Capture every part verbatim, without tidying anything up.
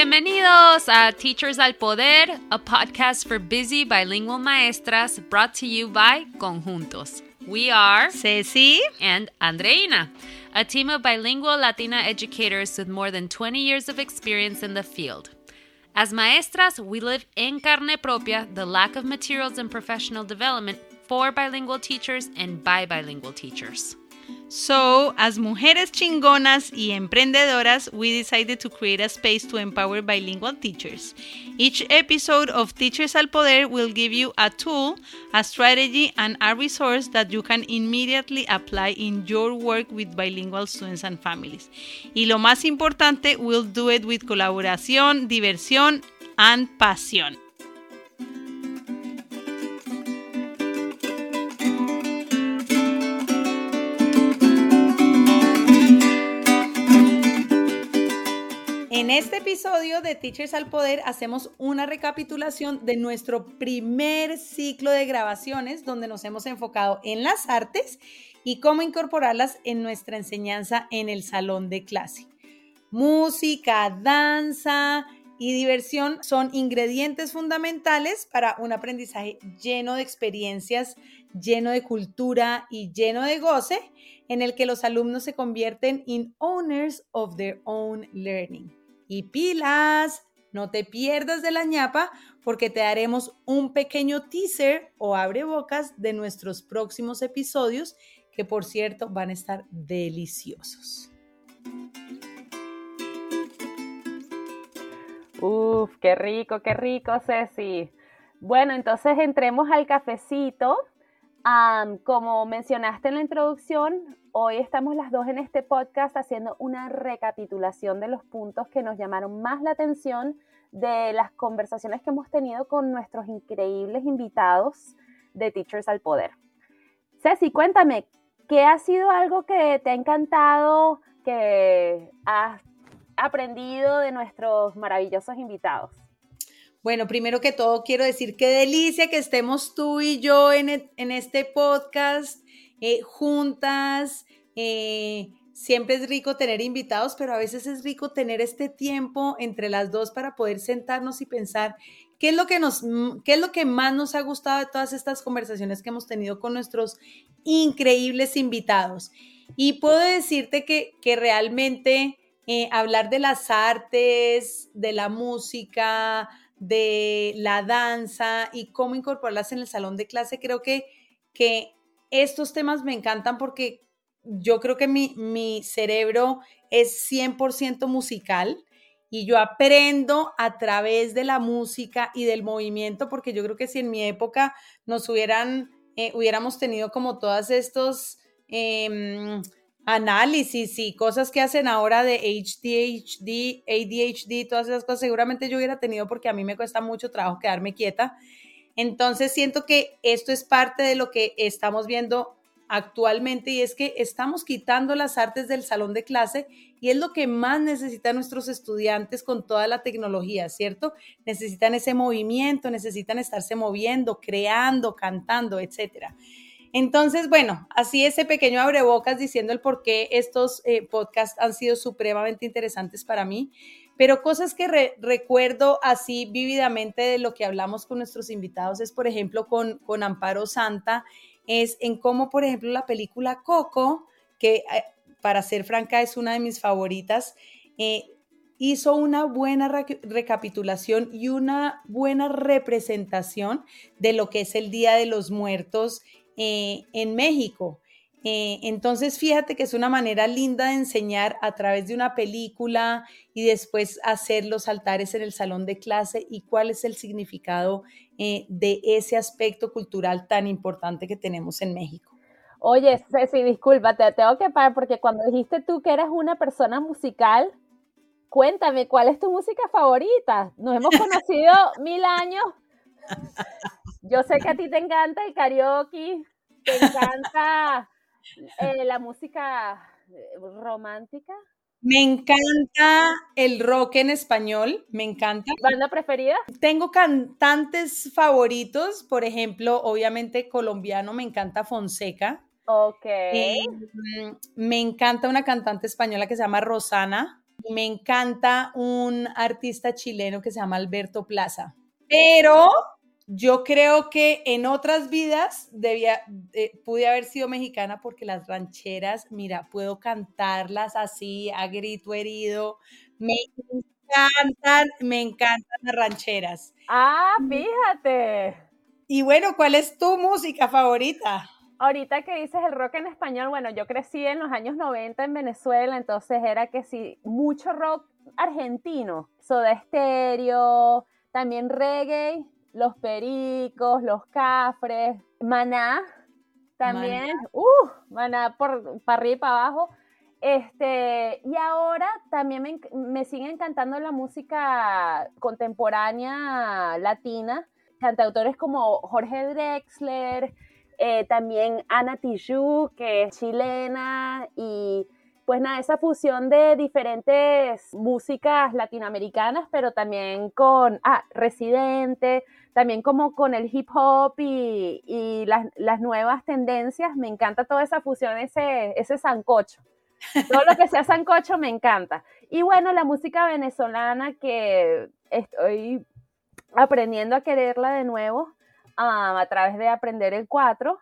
Bienvenidos a Teachers al Poder, a podcast for busy bilingual maestras brought to you by Conjuntos. We are Ceci and Andreina, a team of bilingual Latina educators with more than twenty years of experience in the field. As maestras, we live en carne propia the lack of materials and professional development for bilingual teachers and by bilingual teachers. So, as mujeres chingonas y emprendedoras, we decided to create a space to empower bilingual teachers. Each episode of Teachers al Poder will give you a tool, a strategy, and a resource that you can immediately apply in your work with bilingual students and families. Y lo más importante, we'll do it with colaboración, diversión, and pasión. En este episodio de Teachers al Poder hacemos una recapitulación de nuestro primer ciclo de grabaciones donde nos hemos enfocado en las artes y cómo incorporarlas en nuestra enseñanza en el salón de clase. Música, danza y diversión son ingredientes fundamentales para un aprendizaje lleno de experiencias, lleno de cultura y lleno de goce, en el que los alumnos se convierten in owners of their own learning. Y pilas, no te pierdas de la ñapa porque te daremos un pequeño teaser o abrebocas de nuestros próximos episodios que, por cierto, van a estar deliciosos. Uf, qué rico, qué rico, Ceci. Bueno, entonces entremos al cafecito. Um, como mencionaste en la introducción, hoy estamos las dos en este podcast haciendo una recapitulación de los puntos que nos llamaron más la atención de las conversaciones que hemos tenido con nuestros increíbles invitados de Teachers al Poder. Ceci, cuéntame, ¿qué ha sido algo que te ha encantado, que has aprendido de nuestros maravillosos invitados? Bueno, primero que todo quiero decir qué delicia que estemos tú y yo en, el, en este podcast eh, juntas. Eh, siempre es rico tener invitados, pero a veces es rico tener este tiempo entre las dos para poder sentarnos y pensar qué es lo que nos, qué es lo que más nos ha gustado de todas estas conversaciones que hemos tenido con nuestros increíbles invitados. Y puedo decirte que, que realmente eh, hablar de las artes, de la música, de la danza y cómo incorporarlas en el salón de clase, creo que, que estos temas me encantan porque yo creo que mi, mi cerebro es cien por ciento musical y yo aprendo a través de la música y del movimiento, porque yo creo que si en mi época nos hubieran, eh, hubiéramos tenido como todas estos eh, análisis y cosas que hacen ahora de H D H D, A D H D, todas esas cosas, seguramente yo hubiera tenido porque a mí me cuesta mucho trabajo quedarme quieta. Entonces siento que esto es parte de lo que estamos viendo actualmente y es que estamos quitando las artes del salón de clase y es lo que más necesitan nuestros estudiantes con toda la tecnología, ¿cierto? Necesitan ese movimiento, necesitan estarse moviendo, creando, cantando, etcétera. Entonces, bueno, así ese pequeño abrebocas diciendo el por qué estos eh, podcasts han sido supremamente interesantes para mí, pero cosas que re- recuerdo así vívidamente de lo que hablamos con nuestros invitados es, por ejemplo, con, con Amparo Santa, es en cómo, por ejemplo, la película Coco, que eh, para ser franca es una de mis favoritas, eh, hizo una buena re- recapitulación y una buena representación de lo que es el Día de los Muertos Eh, en México. Eh, entonces, fíjate que es una manera linda de enseñar a través de una película y después hacer los altares en el salón de clase y cuál es el significado eh, de ese aspecto cultural tan importante que tenemos en México. Oye, Ceci, disculpa, te tengo que parar porque cuando dijiste tú que eras una persona musical, cuéntame, ¿cuál es tu música favorita? Nos hemos conocido mil años. Yo sé que a ti te encanta el karaoke, te encanta eh, la música romántica. Me encanta el rock en español, me encanta. ¿Banda preferida? Tengo cantantes favoritos, por ejemplo, obviamente colombiano, me encanta Fonseca. Ok. Eh, me encanta una cantante española que se llama Rosana. y me encanta un artista chileno que se llama Alberto Plaza. Pero yo creo que en otras vidas debía, eh, pude haber sido mexicana porque las rancheras, mira, puedo cantarlas así a grito herido. Me encantan, me encantan las rancheras. Ah, fíjate. Y bueno, ¿cuál es tu música favorita? Ahorita que dices el rock en español, bueno, yo crecí en los años noventa en Venezuela, entonces era que sí, mucho rock argentino, Soda Stereo, también reggae, Los Pericos, Los Cafres, Maná, también, Maná. uh, Maná por para arriba y para abajo. Este, y ahora también me, me sigue encantando la música contemporánea latina, cantautores como Jorge Drexler, eh, también Ana Tijoux, que es chilena, y pues nada, esa fusión de diferentes músicas latinoamericanas, pero también con, ah, Residente, también como con el hip hop y, y las, las nuevas tendencias, me encanta toda esa fusión, ese, ese sancocho. Todo lo que sea sancocho me encanta. Y bueno, la música venezolana que estoy aprendiendo a quererla de nuevo um, a través de aprender el cuatro.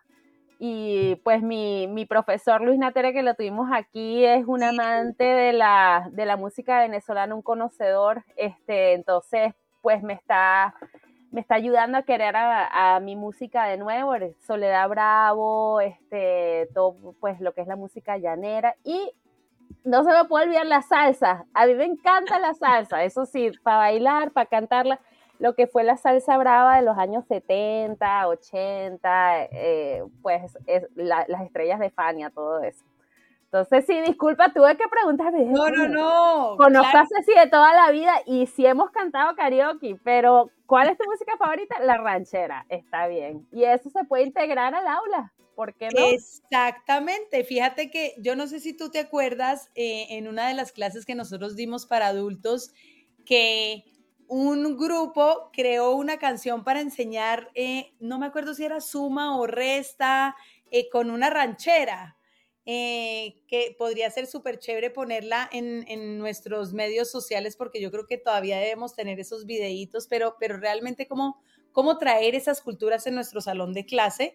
Y pues mi, mi profesor Luis Natera, que lo tuvimos aquí, es un amante de la, de la música venezolana, un conocedor. Este, entonces, pues me está, me está ayudando a querer a, a mi música de nuevo, Soledad Bravo, este, todo pues lo que es la música llanera. Y no se me puede olvidar la salsa. A mí me encanta la salsa, eso sí, para bailar, para cantarla. Lo que fue la salsa brava de los años setenta, ochenta, eh, pues es la, las estrellas de Fania, todo eso. Entonces, sí, disculpa, tuve que preguntarme. No, no, no. Conozco Claro. a Ceci de toda la vida y sí hemos cantado karaoke, pero ¿cuál es tu música favorita? La ranchera, está bien. Y eso se puede integrar al aula, ¿por qué no? Exactamente. Fíjate que yo no sé si tú te acuerdas eh, en una de las clases que nosotros dimos para adultos que un grupo creó una canción para enseñar, eh, no me acuerdo si era suma o resta, eh, con una ranchera. Eh, que podría ser súper chévere ponerla en, en nuestros medios sociales porque yo creo que todavía debemos tener esos videitos, pero, pero realmente cómo, cómo traer esas culturas en nuestro salón de clase.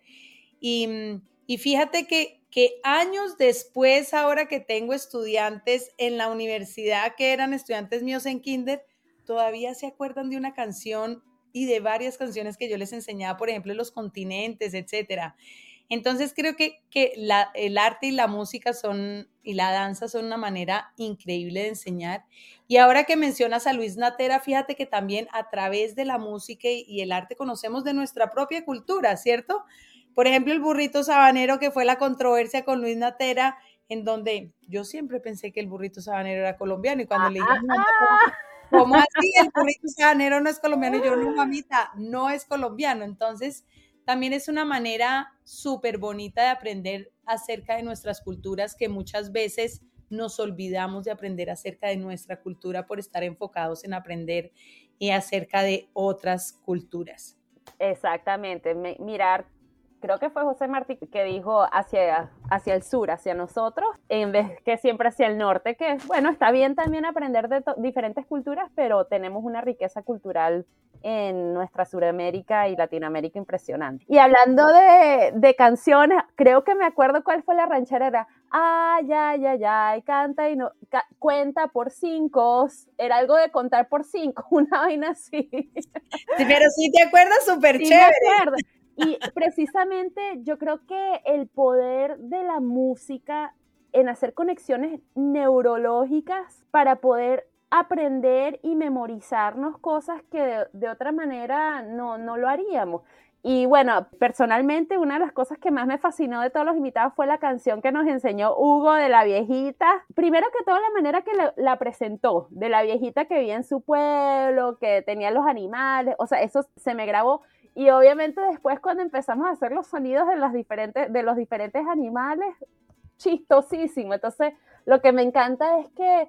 Y, y fíjate que, que años después, ahora que tengo estudiantes en la universidad que eran estudiantes míos en kinder, todavía se acuerdan de una canción y de varias canciones que yo les enseñaba, por ejemplo, en los continentes, etcétera. Entonces creo que, que la, el arte y la música son, y la danza son una manera increíble de enseñar. Y ahora que mencionas a Luis Natera, fíjate que también a través de la música y el arte conocemos de nuestra propia cultura, ¿cierto? Por ejemplo, el burrito sabanero, que fue la controversia con Luis Natera, en donde yo siempre pensé que el burrito sabanero era colombiano y cuando Ah, le dije a mi mamá, ¿cómo, ah, cómo así el burrito sabanero no es colombiano? Y yo, no, mamita, no es colombiano. Entonces, también es una manera súper bonita de aprender acerca de nuestras culturas que muchas veces nos olvidamos de aprender acerca de nuestra cultura por estar enfocados en aprender eh, acerca de otras culturas. exactamente, Me, mirar, creo que fue José Martí que dijo hacia, hacia el sur, hacia nosotros, en vez que siempre hacia el norte, que bueno, está bien también aprender de diferentes culturas, pero tenemos una riqueza cultural en nuestra Suramérica y Latinoamérica impresionante. Y hablando de, de canciones, creo que me acuerdo cuál fue la ranchera, era ay, ay, ay, ay, canta y no, ca, cuenta por cinco, era algo de contar por cinco, una vaina así. Sí, pero sí te acuerdas, súper sí chévere. Me acuerdo. Y precisamente yo creo que el poder de la música en hacer conexiones neurológicas para poder aprender y memorizarnos cosas que de, de otra manera no, no lo haríamos. Y bueno, personalmente una de las cosas que más me fascinó de todos los invitados fue la canción que nos enseñó Hugo de la viejita. Primero que todo la manera que la, la presentó, de la viejita que vivía en su pueblo, que tenía los animales, o sea, eso se me grabó. Y obviamente después cuando empezamos a hacer los sonidos de los diferentes, de los diferentes animales, chistosísimo. Entonces, lo que me encanta es que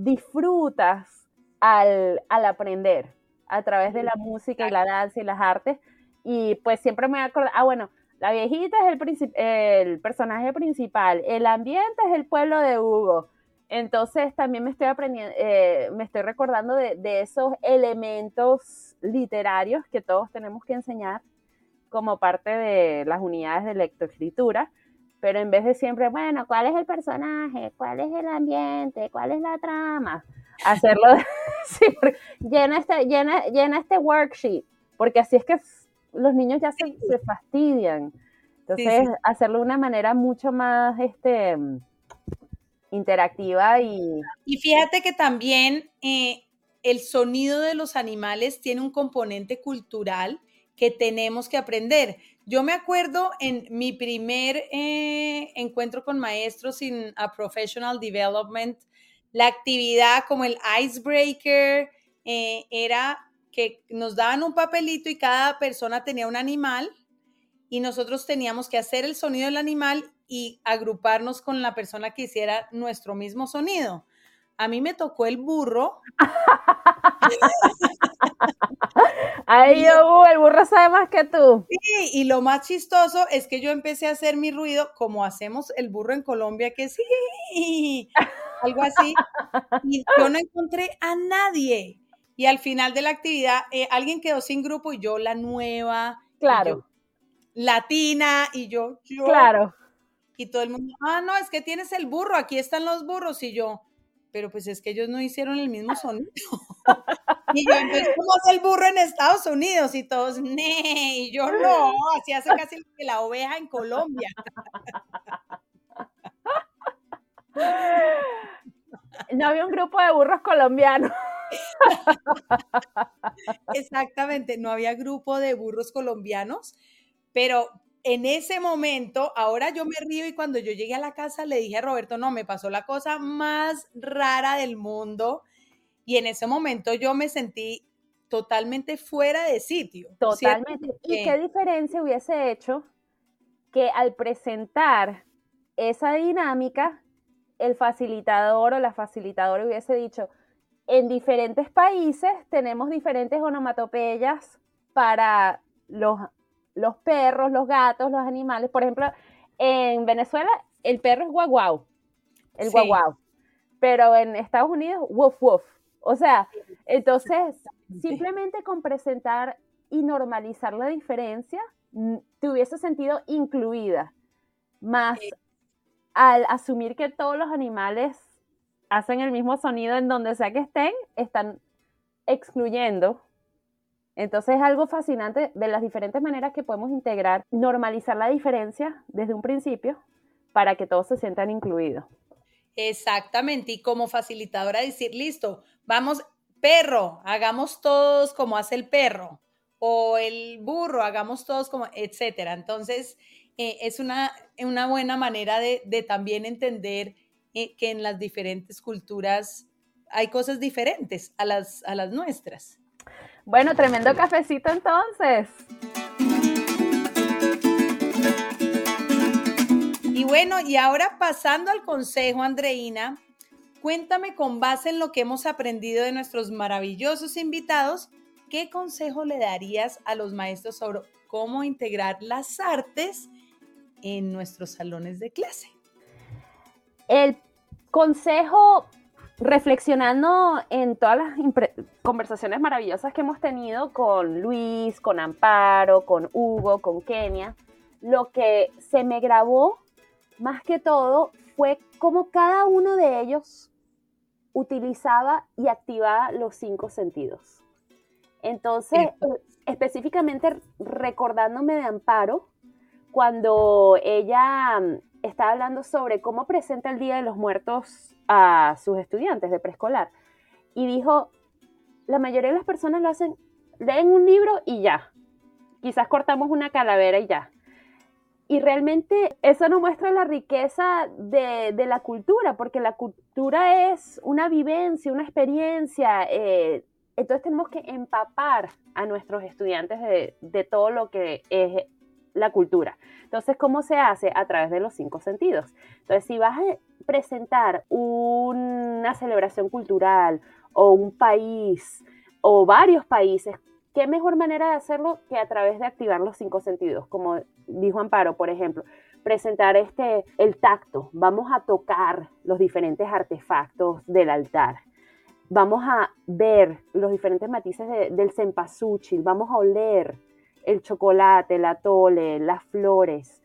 disfrutas al, al aprender a través de la música y la danza y las artes. Y pues siempre me acuerdo, ah, bueno, la viejita es el, princip- el personaje principal, el ambiente es el pueblo de Hugo, Entonces también me estoy aprendiendo, eh, me estoy recordando de, de esos elementos literarios que todos tenemos que enseñar como parte de las unidades de lectoescritura, pero en vez de siempre, bueno, ¿cuál es el personaje? ¿Cuál es el ambiente? ¿Cuál es la trama? Hacerlo, sí, llena, este, llena, llena este worksheet, porque así es que los niños ya se, se fastidian. Entonces, sí, sí. hacerlo de una manera mucho más este, interactiva y... Y fíjate que también eh, el sonido de los animales tiene un componente cultural que tenemos que aprender. Yo me acuerdo en mi primer eh, encuentro con maestros en a Professional Development, la actividad como el icebreaker eh, era que nos daban un papelito y cada persona tenía un animal y nosotros teníamos que hacer el sonido del animal y agruparnos con la persona que hiciera nuestro mismo sonido. A mí me tocó el burro. Ay, yo, el burro sabe más que tú. Sí, y lo más chistoso es que yo empecé a hacer mi ruido como hacemos el burro en Colombia, que sí, algo así, y yo no encontré a nadie. Y al final de la actividad, eh, alguien quedó sin grupo y yo la nueva, claro, y yo, latina, y yo, yo. Claro. Y todo el mundo, ah, no, es que tienes el burro, aquí están los burros, y yo, pero pues es que ellos no hicieron el mismo sonido. Y yo, entonces, ¿cómo hace el burro en Estados Unidos? Y todos, nee, y yo, no, así hace casi que la oveja en Colombia. No había un grupo de burros colombianos. Exactamente, no había grupo de burros colombianos, pero en ese momento, ahora yo me río y cuando yo llegué a la casa le dije a Roberto, no, me pasó la cosa más rara del mundo y en ese momento yo me sentí totalmente fuera de sitio. Totalmente. ¿Cierto? ¿Y qué diferencia hubiese hecho que al presentar esa dinámica, el facilitador o la facilitadora hubiese dicho, en diferentes países tenemos diferentes onomatopeyas para los, los perros, los gatos, los animales. Por ejemplo, en Venezuela el perro es guau guau, el sí. guau guau. Pero en Estados Unidos, woof woof. O sea, entonces, simplemente con presentar y normalizar la diferencia, te hubiese sentido incluida. Más al asumir que todos los animales hacen el mismo sonido en donde sea que estén, están excluyendo. Entonces es algo fascinante de las diferentes maneras que podemos integrar, normalizar la diferencia desde un principio para que todos se sientan incluidos. Exactamente, y como facilitadora decir, listo, vamos, perro, hagamos todos como hace el perro, o el burro, hagamos todos como, etcétera. Entonces, eh, es una, una buena manera de, de también entender eh, que en las diferentes culturas hay cosas diferentes a las, a las nuestras. Bueno, tremendo cafecito entonces. Y bueno, y ahora pasando al consejo, Andreina, cuéntame con base en lo que hemos aprendido de nuestros maravillosos invitados, ¿qué consejo le darías a los maestros sobre cómo integrar las artes en nuestros salones de clase? El consejo, reflexionando en todas las impre- conversaciones maravillosas que hemos tenido con Luis, con Amparo, con Hugo, con Kenia, lo que se me grabó más que todo fue cómo cada uno de ellos utilizaba y activaba los cinco sentidos. Entonces, sí. específicamente recordándome de Amparo, cuando ella estaba hablando sobre cómo presenta el Día de los Muertos a sus estudiantes de preescolar, y dijo, la mayoría de las personas lo hacen, leen un libro y ya, quizás cortamos una calavera y ya. Y realmente eso nos muestra la riqueza de, de la cultura, porque la cultura es una vivencia, una experiencia. Eh, entonces tenemos que empapar a nuestros estudiantes de, de todo lo que es la cultura. Entonces, ¿cómo se hace? A través de los cinco sentidos. Entonces, si vas a presentar una celebración cultural o un país o varios países, ¿qué mejor manera de hacerlo que a través de activar los cinco sentidos? Como dijo Amparo, por ejemplo, presentar este, el tacto. Vamos a tocar los diferentes artefactos del altar. Vamos a ver los diferentes matices de, del cempasúchil. Vamos a oler el chocolate, el atole, las flores.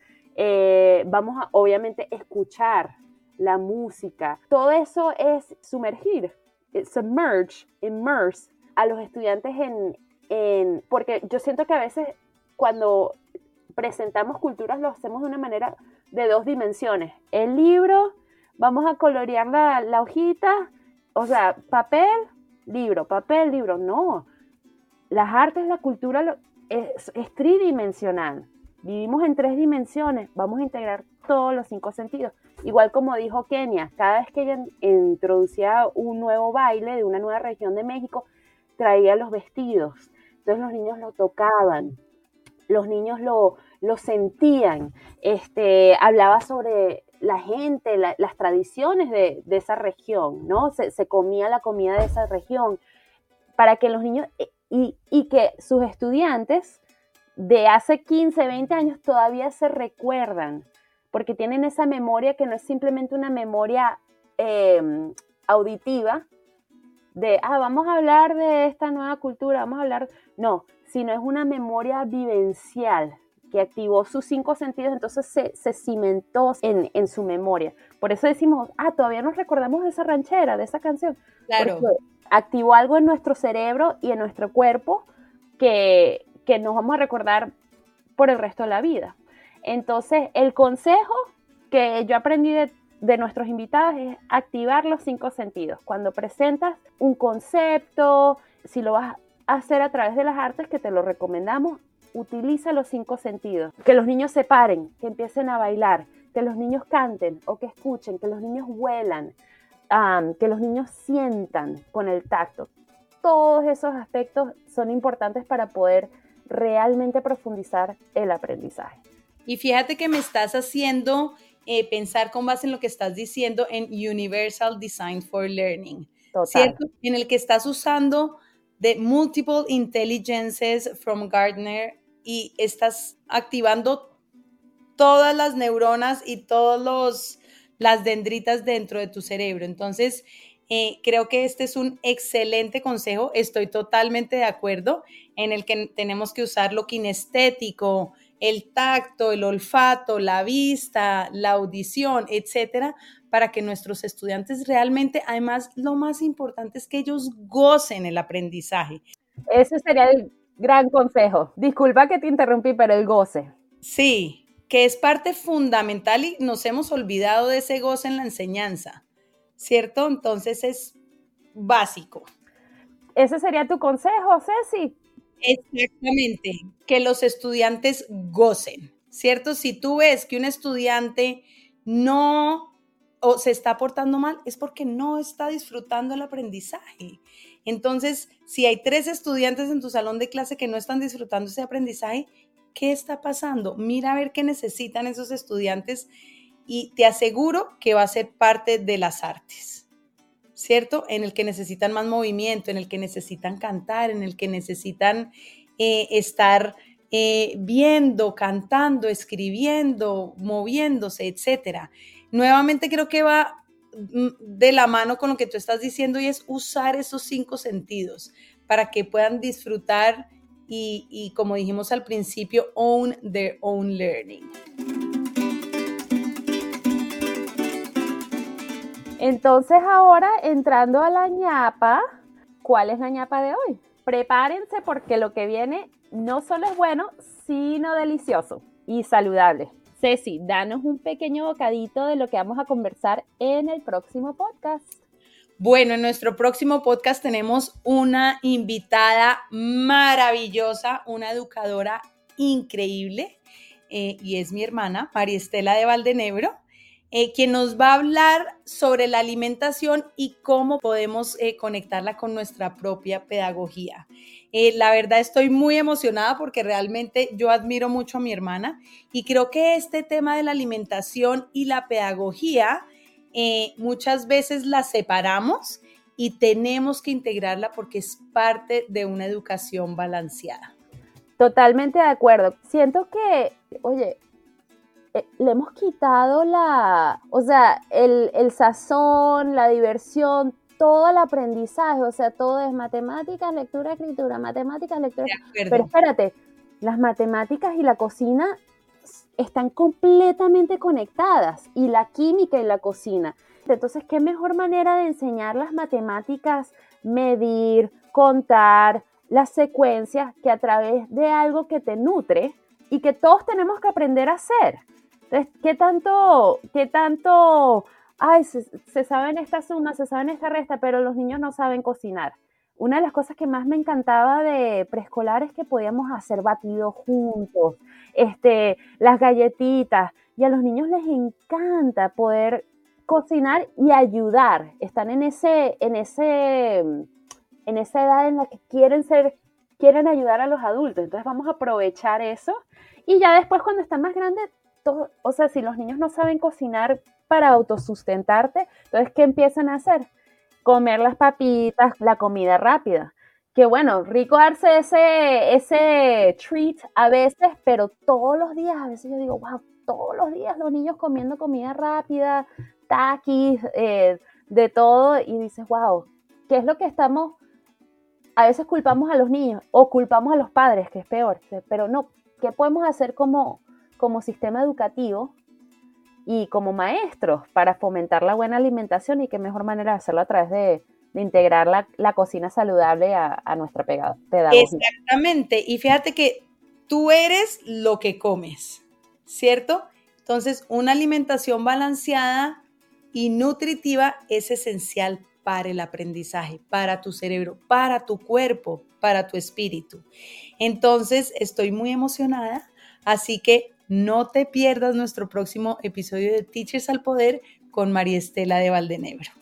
Eh, vamos a, obviamente, escuchar la música. Todo eso es sumergir, submerge, immerse a los estudiantes en, en... Porque yo siento que a veces cuando presentamos culturas lo hacemos de una manera de dos dimensiones. El libro, vamos a colorear la, la hojita, o sea, papel, libro, papel, libro. No, las artes, la cultura es, es tridimensional. Vivimos en tres dimensiones, vamos a integrar todos los cinco sentidos. Igual como dijo Kenia, cada vez que ella introducía un nuevo baile de una nueva región de México, traía los vestidos. Entonces los niños lo tocaban, los niños lo, lo sentían, este, hablaba sobre la gente, la, las tradiciones de, de esa región, ¿no? Se, se comía la comida de esa región, para que los niños, y, y que sus estudiantes de hace quince, veinte años todavía se recuerdan, porque tienen esa memoria que no es simplemente una memoria eh, auditiva, de, ah, vamos a hablar de esta nueva cultura, vamos a hablar, no, sino es una memoria vivencial que activó sus cinco sentidos, entonces se, se cimentó en, en su memoria. Por eso decimos, ah, todavía nos recordamos de esa ranchera, de esa canción. Claro. Porque activó algo en nuestro cerebro y en nuestro cuerpo que, que nos vamos a recordar por el resto de la vida. Entonces, el consejo que yo aprendí de, de nuestros invitados es activar los cinco sentidos. Cuando presentas un concepto, si lo vas a hacer a través de las artes, que te lo recomendamos, utiliza los cinco sentidos. Que los niños se paren, que empiecen a bailar, que los niños canten o que escuchen, que los niños huelan, um, que los niños sientan con el tacto. Todos esos aspectos son importantes para poder realmente profundizar el aprendizaje. Y fíjate que me estás haciendo eh, pensar con base en lo que estás diciendo en Universal Design for Learning, Total. ¿cierto? En el que estás usando de Multiple Intelligences from Gardner y estás activando todas las neuronas y todas las dendritas dentro de tu cerebro. Entonces, eh, creo que este es un excelente consejo. Estoy totalmente de acuerdo en el que tenemos que usar lo kinestético, el tacto, el olfato, la vista, la audición, etcétera, para que nuestros estudiantes realmente, además, lo más importante es que ellos gocen el aprendizaje. Ese sería el gran consejo. Disculpa que te interrumpí, pero el goce. Sí, que es parte fundamental y nos hemos olvidado de ese goce en la enseñanza, ¿cierto? Entonces es básico. ¿Ese sería tu consejo, Ceci? Exactamente, que los estudiantes gocen, ¿cierto? Si tú ves que un estudiante no o se está portando mal, es porque no está disfrutando el aprendizaje. Entonces, si hay tres estudiantes en tu salón de clase que no están disfrutando ese aprendizaje, ¿qué está pasando? Mira a ver qué necesitan esos estudiantes y te aseguro que va a ser parte de las artes, ¿cierto? En el que necesitan más movimiento, en el que necesitan cantar, en el que necesitan eh, estar eh, viendo, cantando, escribiendo, moviéndose, etcétera. Nuevamente creo que va de la mano con lo que tú estás diciendo y es usar esos cinco sentidos para que puedan disfrutar y, y como dijimos al principio, own their own learning. Entonces ahora, entrando a la ñapa, ¿cuál es la ñapa de hoy? Prepárense porque lo que viene no solo es bueno, sino delicioso y saludable. Ceci, danos un pequeño bocadito de lo que vamos a conversar en el próximo podcast. Bueno, en nuestro próximo podcast tenemos una invitada maravillosa, una educadora increíble, eh, y es mi hermana, María Estela de Valdenebro, eh, quien nos va a hablar sobre la alimentación y cómo podemos eh, conectarla con nuestra propia pedagogía. Eh, la verdad estoy muy emocionada porque realmente yo admiro mucho a mi hermana y creo que este tema de la alimentación y la pedagogía eh, muchas veces la separamos y tenemos que integrarla porque es parte de una educación balanceada. Totalmente de acuerdo. Siento que, oye, eh, le hemos quitado la, o sea, el, el sazón, la diversión, todo el aprendizaje, o sea, todo es matemáticas, lectura, escritura, matemáticas, lectura. Pero espérate, las matemáticas y la cocina están completamente conectadas, y la química y la cocina. Entonces, ¿qué mejor manera de enseñar las matemáticas, medir, contar, las secuencias, que a través de algo que te nutre y que todos tenemos que aprender a hacer? Entonces, ¿qué tanto, qué tanto, ay, se, se saben esta suma, se saben esta resta, pero los niños no saben cocinar? Una de las cosas que más me encantaba de preescolar es que podíamos hacer batidos juntos, este, las galletitas, y a los niños les encanta poder cocinar y ayudar. Están en ese, en ese, en esa edad en la que quieren ser, quieren ayudar a los adultos. Entonces vamos a aprovechar eso, y ya después, cuando están más grandes, todo, o sea, si los niños no saben cocinar para autosustentarte, entonces, ¿qué empiezan a hacer? Comer las papitas, la comida rápida. Que bueno, rico darse ese, ese treat a veces, pero todos los días, a veces yo digo, wow, todos los días los niños comiendo comida rápida, taquis, eh, de todo, y dices, wow, ¿qué es lo que estamos? A veces culpamos a los niños o culpamos a los padres, que es peor, pero no, ¿qué podemos hacer como, como sistema educativo y como maestros para fomentar la buena alimentación? Y qué mejor manera de hacerlo a través de, de integrar la, la cocina saludable a, a nuestra pedagogía. Exactamente, y fíjate que tú eres lo que comes, ¿cierto? Entonces, una alimentación balanceada y nutritiva es esencial para el aprendizaje, para tu cerebro, para tu cuerpo, para tu espíritu. Entonces, estoy muy emocionada, así que no te pierdas nuestro próximo episodio de Teachers al Poder con María Estela de Valdenebro.